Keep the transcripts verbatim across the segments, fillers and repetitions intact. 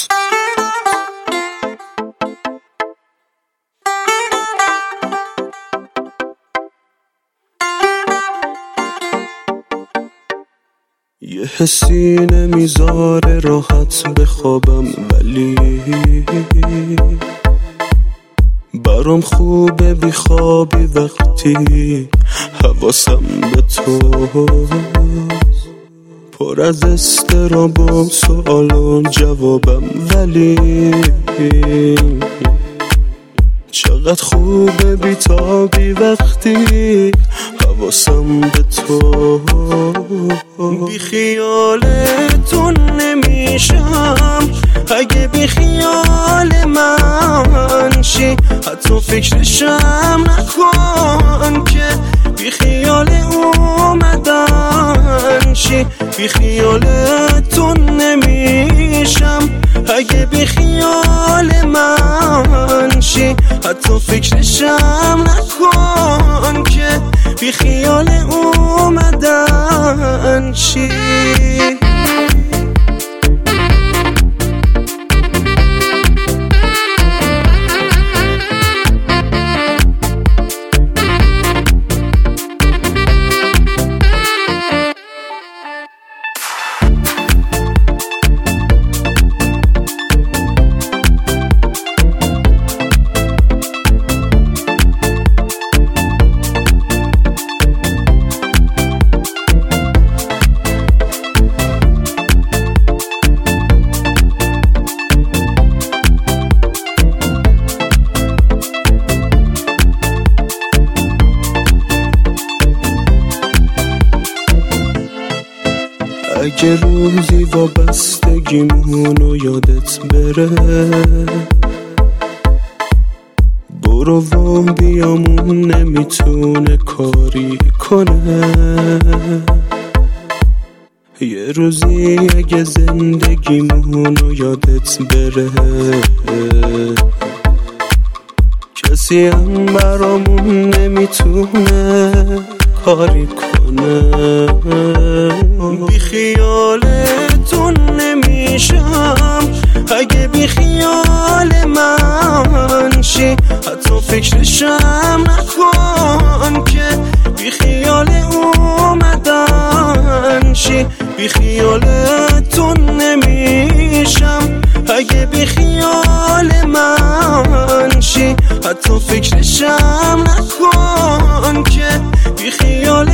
یه حسی نمیذاره راحت بخوابم، ولی برام خوبه بیخوابی وقتی حواسم به تو، پر از استراب و سوال و جوابم، ولی چقدر خوبه بیتابی وقتی حواسم به تو. بی خیالتون نمیشم اگه بی خیال من شی، حتی فکرشم نکن که بی خیال اومدن شی. بی خیالتون نمیشم اگه بی خیال من شی، حتی فکرشم نکن که بی خیال اومدن شی. اگه روزی وابستگیمونو یادت بره، برو و بیامون نمیتونه کاری کنه. یه روزی اگه زندگیمونو یادت بره، کسی هم برامون نمیتونه کاری کنه. بی خیالتون نمیشم اگه بی خیال من شی، حتی فکرشم نکن که بی خیال اومدن شی. بی خیالتون نمیشم اگه بی خیال من شی، حتی فکرشم نکن که بی خیال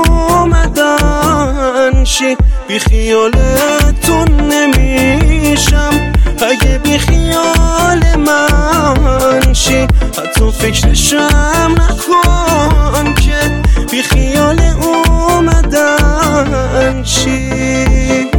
اومدن شی. بی خیالتون نمیشم اگه بی خیال من شی، حتی فکرشم نکن که بی خیال اومدن شی.